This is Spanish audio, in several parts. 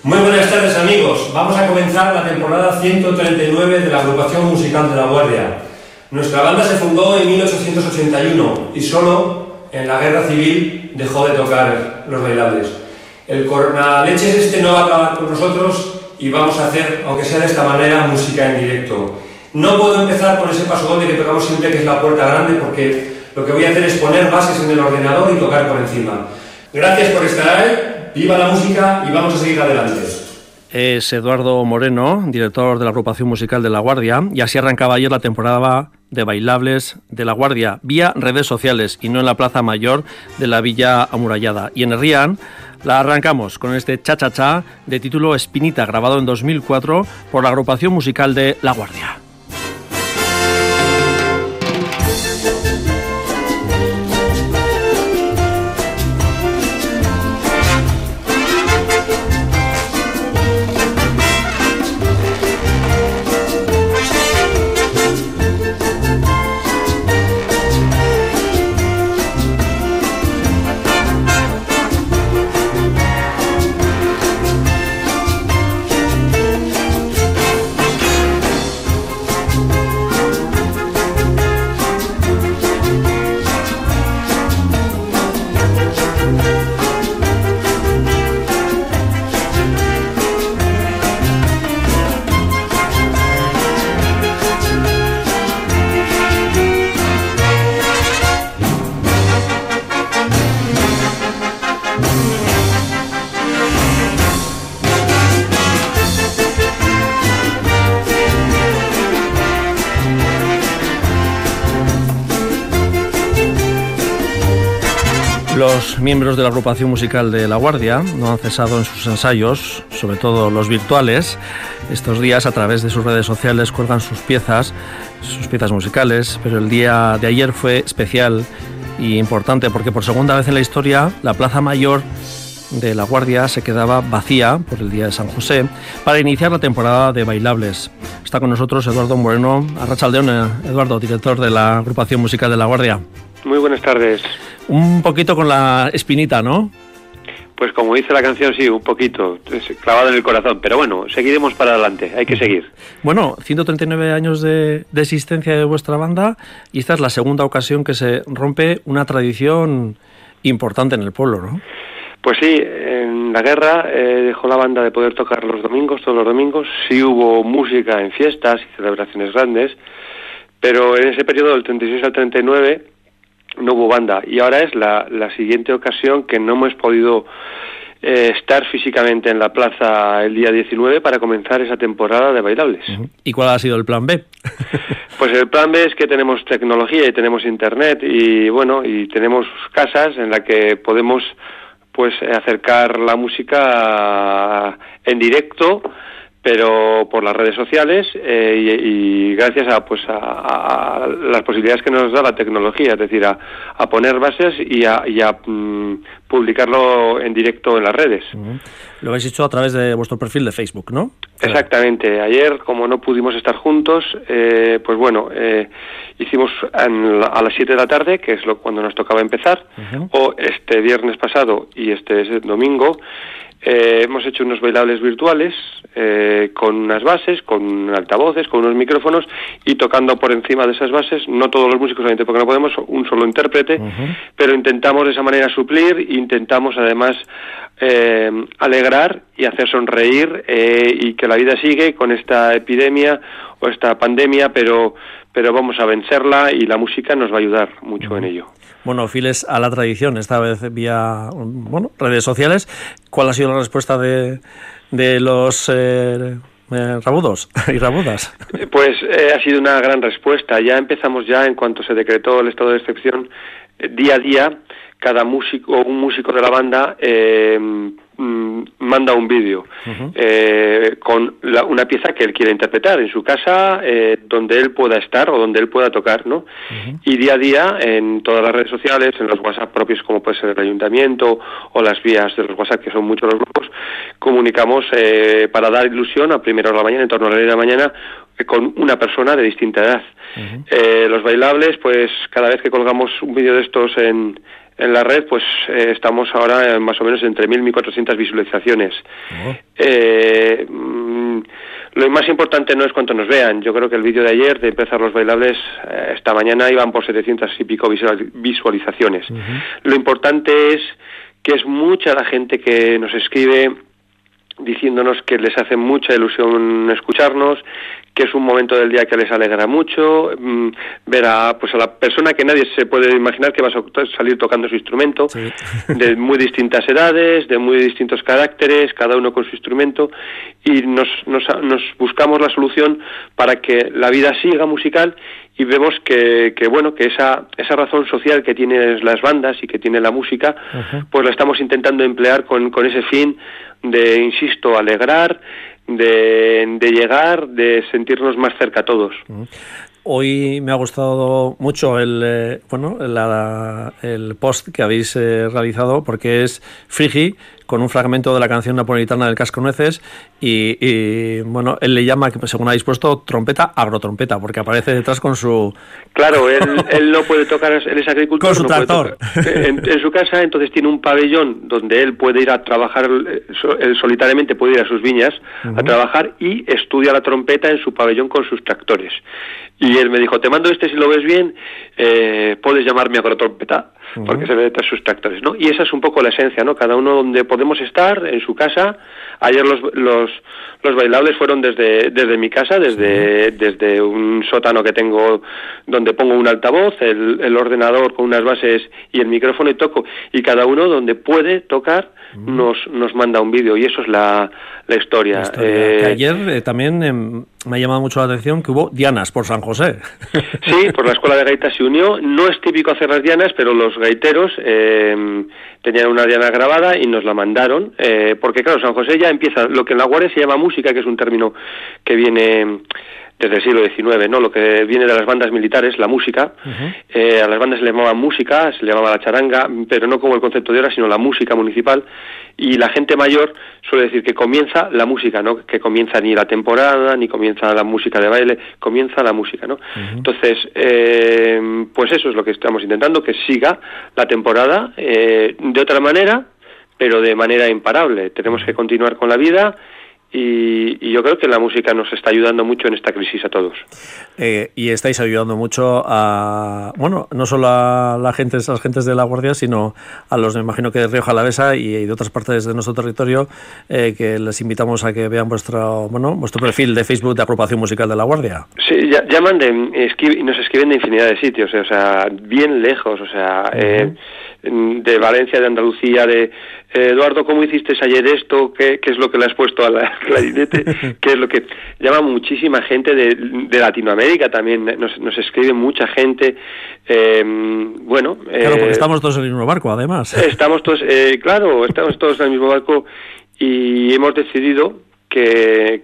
Muy buenas tardes, amigos. Vamos a comenzar la temporada 139 de la agrupación musical de La Guardia. Nuestra banda se fundó en 1881 y solo en la guerra civil dejó de tocar los bailables. El coronaleches no va a acabar con nosotros y vamos a hacer, aunque sea de esta manera, música en directo. No puedo empezar con ese paso doble que tocamos siempre, que es la puerta grande, porque lo que voy a hacer es poner bases en el ordenador y tocar por encima. Gracias por estar ahí, viva la música y vamos a seguir adelante. Es Eduardo Moreno, director de la agrupación musical de La Guardia, y así arrancaba ayer la temporada de bailables de La Guardia, vía redes sociales y no en la Plaza Mayor de la Villa Amurallada. Y en Herrián la arrancamos con este cha-cha-cha de título Espinita, grabado en 2004 por la agrupación musical de La Guardia. Los miembros de la agrupación musical de La Guardia no han cesado en sus ensayos, sobre todo los virtuales. Estos días, a través de sus redes sociales, cuelgan sus piezas musicales, pero el día de ayer fue especial y importante porque por segunda vez en la historia la Plaza Mayor de La Guardia se quedaba vacía por el día de San José para iniciar la temporada de bailables. Está con nosotros Eduardo Moreno. Arratsaldeon, Eduardo, director de la agrupación musical de La Guardia. Muy buenas tardes. Un poquito con la espinita, ¿no? Pues como dice la canción, sí, un poquito, clavado en el corazón, pero bueno, seguiremos para adelante, hay que seguir. Bueno, 139 años de existencia de vuestra banda y esta es la segunda ocasión que se rompe una tradición importante en el pueblo, ¿no? Pues sí, en la guerra dejó la banda de poder tocar los domingos, todos los domingos. Sí hubo música en fiestas y celebraciones grandes, pero en ese periodo del 36 al 39 no hubo banda. Y ahora es la siguiente ocasión que no hemos podido estar físicamente en la plaza el día 19 para comenzar esa temporada de bailables. ¿Y cuál ha sido el plan B? Pues el plan B es que tenemos tecnología y tenemos internet y bueno, y tenemos casas en las que podemos pues acercar la música en directo, pero por las redes sociales y gracias a las posibilidades que nos da la tecnología, es decir, a poner bases y a publicarlo en directo en las redes. Lo habéis hecho a través de vuestro perfil de Facebook, ¿no? Exactamente. Ayer, como no pudimos estar juntos, pues bueno, hicimos a las 7 de la tarde, que es cuando nos tocaba empezar, o este viernes pasado y este domingo, hemos hecho unos bailables virtuales con unas bases, con altavoces, con unos micrófonos y tocando por encima de esas bases, no todos los músicos, obviamente porque no podemos, un solo intérprete, pero intentamos de esa manera suplir, intentamos además alegrar y hacer sonreír y que la vida sigue con esta epidemia o esta pandemia, pero vamos a vencerla y la música nos va a ayudar mucho en ello. Bueno, fieles a la tradición, esta vez vía redes sociales. ¿Cuál ha sido la respuesta de los rabudos y rabudas? Pues ha sido una gran respuesta. Ya empezamos en cuanto se decretó el estado de excepción, día a día, cada músico o un músico de la banda manda un vídeo con una pieza que él quiere interpretar en su casa, donde él pueda estar o donde él pueda tocar, ¿no? Y día a día, en todas las redes sociales, en los WhatsApp propios como puede ser el ayuntamiento o las vías de los WhatsApp, que son muchos los grupos, comunicamos para dar ilusión a primera hora de la mañana, en torno a la 9 de la mañana, con una persona de distinta edad. Los bailables, pues cada vez que colgamos un vídeo de estos en En la red, pues estamos ahora más o menos entre 1.000 y 1.400 visualizaciones. Lo más importante no es cuánto nos vean. Yo creo que el vídeo de ayer, de empezar los bailables, esta mañana iban por 700 y pico visualizaciones. Lo importante es que es mucha la gente que nos escribe diciéndonos que les hace mucha ilusión escucharnos, que es un momento del día que les alegra mucho, ver a la persona que nadie se puede imaginar que va a salir tocando su instrumento, sí. De muy distintas edades, de muy distintos caracteres, cada uno con su instrumento, y nos buscamos la solución para que la vida siga musical, y vemos que esa razón social que tienen las bandas y que tiene la música, pues la estamos intentando emplear con ese fin de, insisto, alegrar, de llegar, de sentirnos más cerca a todos. Hoy me ha gustado mucho el post que habéis realizado, porque es Frigi, con un fragmento de la canción napolitana del Cascanueces, y bueno, él le llama, según habéis puesto, trompeta agrotrompeta, porque aparece detrás con su... Claro, él no puede tocar, él es agricultor. Con su tractor. En su casa, entonces tiene un pabellón donde él puede ir a trabajar, él solitariamente puede ir a sus viñas a trabajar, y estudia la trompeta en su pabellón con sus tractores. Y él me dijo, te mando si lo ves bien, puedes llamarme agrotrompeta, porque se ve detrás sus tractores, ¿no? Y esa es un poco la esencia, ¿no? Cada uno donde podemos estar, en su casa. Ayer los bailables fueron desde mi casa, desde un sótano que tengo, donde pongo un altavoz, el ordenador con unas bases y el micrófono, y toco. Y cada uno donde puede tocar nos manda un vídeo, y eso es la historia. Que ayer también me ha llamado mucho la atención que hubo dianas por San José. Sí, por la Escuela de Gaitas se unió. No es típico hacer las dianas, pero los gaiteros tenían una diana grabada y nos la mandaron, porque claro, San José ya empieza lo que en la Guardia se llama música, que es un término que viene desde el siglo XIX, ¿no? Lo que viene de las bandas militares, la música. A las bandas se le llamaba música, se le llamaba la charanga, pero no como el concepto de ahora, sino la música municipal. Y la gente mayor suele decir que comienza la música, ¿no? Que comienza ni la temporada, ni comienza la música de baile, comienza la música, ¿no? Entonces, pues eso es lo que estamos intentando, que siga la temporada de otra manera, pero de manera imparable. Tenemos que continuar con la vida. Y yo creo que la música nos está ayudando mucho en esta crisis a todos. Y estáis ayudando mucho a, bueno, no solo a las gentes de La Guardia, sino a los, me imagino que de Rioja Alavesa y de otras partes de nuestro territorio, que les invitamos a que vean vuestro perfil de Facebook de Agrupación Musical de La Guardia. Sí, llaman y nos escriben de infinidad de sitios, o sea, bien lejos, o sea, de Valencia, de Andalucía, de Eduardo, ¿cómo hiciste ayer esto? ¿Qué es lo que le has puesto a la clarinete? ¿Qué es lo que llama muchísima gente de Latinoamérica también? Nos escribe mucha gente. Claro, porque estamos todos en el mismo barco, además. Estamos todos en el mismo barco, y hemos decidido que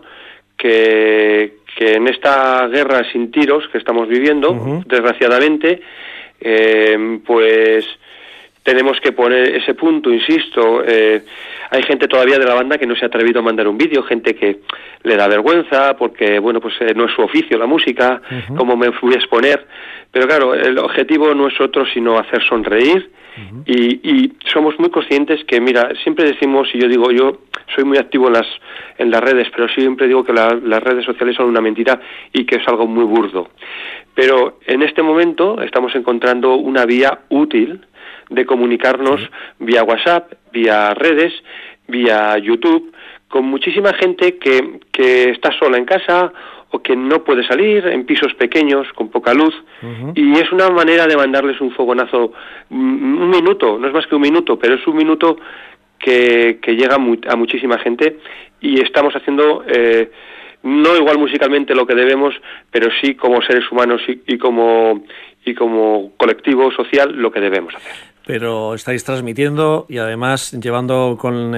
en esta guerra sin tiros que estamos viviendo, desgraciadamente, pues tenemos que poner ese punto, insisto. Hay gente todavía de la banda que no se ha atrevido a mandar un vídeo, gente que le da vergüenza porque, no es su oficio la música, cómo me fui a exponer. Pero claro, el objetivo no es otro sino hacer sonreír, y somos muy conscientes que, mira, siempre decimos, y yo soy muy activo en las redes, pero siempre digo que las redes sociales son una mentira y que es algo muy burdo. Pero en este momento estamos encontrando una vía útil de comunicarnos vía WhatsApp, vía redes, vía YouTube, con muchísima gente que está sola en casa o que no puede salir, en pisos pequeños, con poca luz, y es una manera de mandarles un fogonazo, un minuto, no es más que un minuto, pero es un minuto que llega a muchísima gente, y estamos haciendo, no igual musicalmente lo que debemos, pero sí como seres humanos y como colectivo social lo que debemos hacer. Pero estáis transmitiendo y además llevando con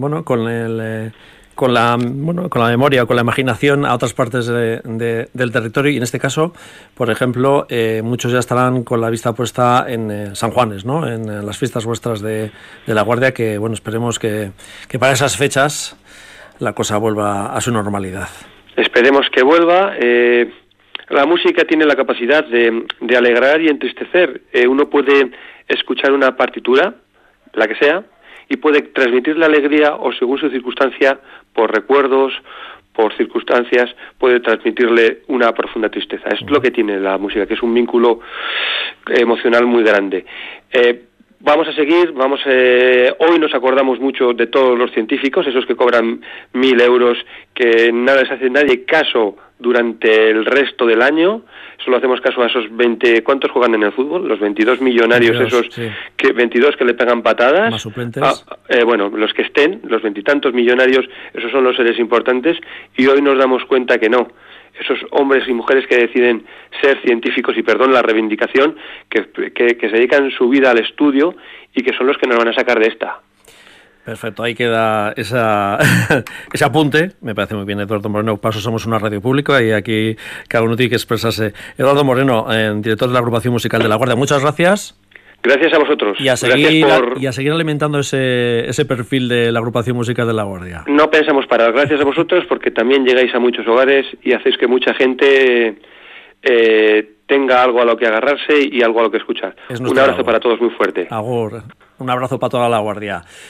la memoria, con la imaginación a otras partes del territorio, y en este caso, por ejemplo, muchos ya estarán con la vista puesta en San Juanes, ¿no? En las fiestas vuestras de La Guardia, que esperemos que para esas fechas la cosa vuelva a su normalidad. Esperemos que vuelva. La música tiene la capacidad de alegrar y entristecer. Uno puede escuchar una partitura, la que sea, y puede transmitirle alegría o, según su circunstancia, por recuerdos, por circunstancias, puede transmitirle una profunda tristeza. Es lo que tiene la música, que es un vínculo emocional muy grande. Vamos a seguir, hoy nos acordamos mucho de todos los científicos, esos que cobran 1.000 euros, que nada les hace nadie caso durante el resto del año. Solo hacemos caso a esos 20, ¿cuántos juegan en el fútbol? Los 22 millonarios 22, esos, sí. 22 que le pegan patadas. Más suplentes. Bueno, los que estén, los 20 y tantos millonarios, esos son los seres importantes, y hoy nos damos cuenta que no. Esos hombres y mujeres que deciden ser científicos, y perdón la reivindicación, que se dedican su vida al estudio y que son los que nos van a sacar de esta. Perfecto, ahí queda ese apunte. Me parece muy bien, Eduardo Moreno. Paso, somos una radio pública y aquí cada uno tiene que expresarse. Eduardo Moreno, director de la agrupación musical de La Guardia, muchas gracias. Gracias a vosotros. Y a seguir alimentando ese perfil de la agrupación musical de La Guardia. No pensamos parar. Gracias a vosotros, porque también llegáis a muchos hogares y hacéis que mucha gente tenga algo a lo que agarrarse y algo a lo que escuchar. Un abrazo para todos muy fuerte. Agur. Un abrazo para toda La Guardia.